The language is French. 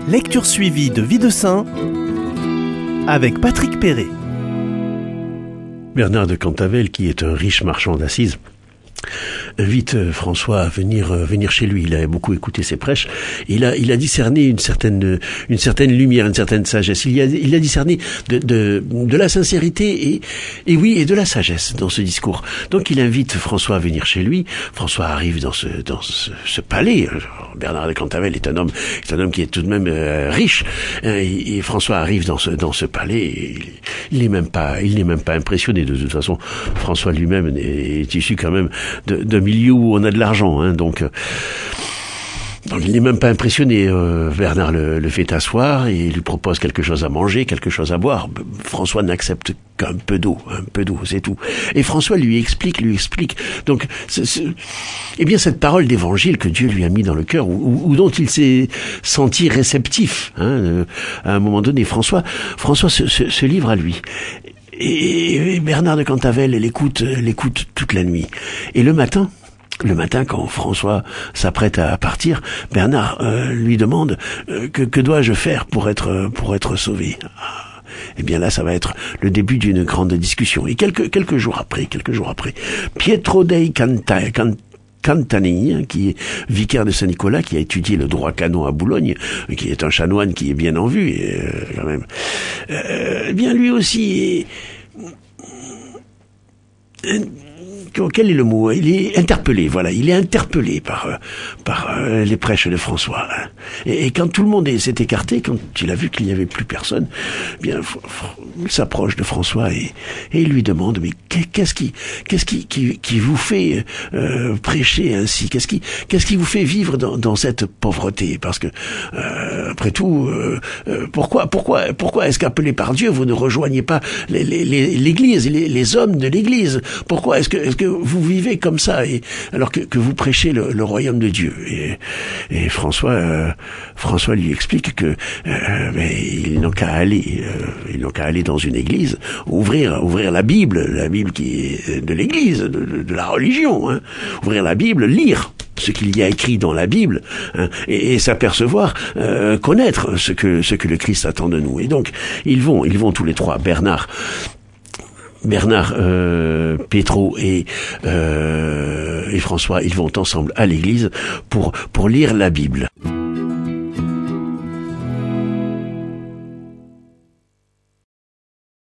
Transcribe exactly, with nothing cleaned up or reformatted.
Lecture suivie de Vie de Saint avec Patrick Perret. Bernard de Cantavel, qui est un riche marchand d'assises, invite François à venir venir chez lui. Il a beaucoup écouté ses prêches. Il a il a discerné une certaine une certaine lumière, une certaine sagesse. Il a il a discerné de de de la sincérité et et oui et de la sagesse dans ce discours. Donc il invite François à venir chez lui. François arrive dans ce dans ce, ce palais. Bernard de Cantavel est un homme est un homme qui est tout de même euh, riche. Et, et François arrive dans ce dans ce palais. Et il, il n'est même pas il n'est même pas impressionné. De toute façon, François lui-même est, est issu quand même de, de milieu où on a de l'argent, hein, donc euh, donc il n'est même pas impressionné. Euh, Bernard le, le fait asseoir et lui propose quelque chose à manger, quelque chose à boire. François n'accepte qu'un peu d'eau, un peu d'eau, c'est tout. Et François lui explique, lui explique. Donc, c'est, c'est, eh bien, cette parole d'évangile que Dieu lui a mis dans le cœur, ou, ou dont il s'est senti réceptif, hein, euh, à un moment donné, François, François se, se, se livre à lui. Et Bernard de Cantavel l'écoute, l'écoute toute la nuit. Et le matin, le matin, quand François s'apprête à partir, Bernard euh, lui demande euh, que, que dois-je faire pour être pour être sauvé. Ah, eh bien là, ça va être le début d'une grande discussion. Et quelques quelques jours après, quelques jours après, Pietro dei Canta, Canta Cantani, qui est vicaire de Saint-Nicolas, qui a étudié le droit canon à Boulogne, qui est un chanoine qui est bien en vue, et, euh, quand même. Euh, eh bien, lui aussi est... Euh, quel est le mot? Il est interpellé, voilà. Il est interpellé par par euh, les prêches de François. Hein. Et, et quand tout le monde est, s'est écarté, quand il a vu qu'il n'y avait plus personne, eh bien, il s'approche de François et, et il lui demande, mais qu'est-ce qui qu'est-ce qui qui, qui vous fait euh, prêcher ainsi? Qu'est-ce qui qu'est-ce qui vous fait vivre dans, dans cette pauvreté? Parce que euh, après tout, euh, euh, pourquoi pourquoi pourquoi est-ce qu'appelé par Dieu, vous ne rejoignez pas les, les, les, l'Église, les, les hommes de l'Église? Pourquoi est-ce que est-ce que vous vivez comme ça, et alors que, que vous prêchez le, le royaume de Dieu? Et, et François, euh, François lui explique que euh, mais ils n'ont qu'à aller, euh, ils n'ont qu'à aller dans une église, ouvrir, ouvrir la Bible, la Bible qui est de l'église, de, de, de la religion, hein, ouvrir la Bible, lire ce qu'il y a écrit dans la Bible, hein, et, et s'apercevoir, euh, connaître ce que ce que le Christ attend de nous. Et donc ils vont, ils vont tous les trois, Bernard. Bernard, euh, Pietro et, euh, et François, ils vont ensemble à l'église pour, pour lire la Bible.